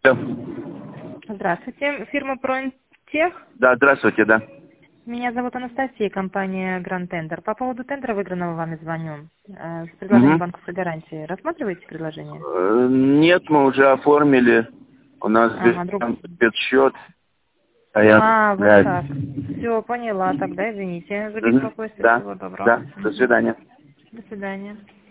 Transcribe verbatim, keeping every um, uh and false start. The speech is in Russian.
Да, Здравствуйте, фирма ProIntex. да, здравствуйте, да. Меня зовут Анастасия, компания Grand Tender. По поводу тендера, выигранного вами, звоню. Э, С предложением Мгм. банковской гарантии. Рассматриваете предложение? Э, Нет, мы уже оформили. У нас здесь Ага, друг... там спецсчет. А я... А, вот Да. так. Все, поняла. Тогда извините за Мгм. беспокойство. Да, Всего доброго. да. До Мгм. свидания. До свидания.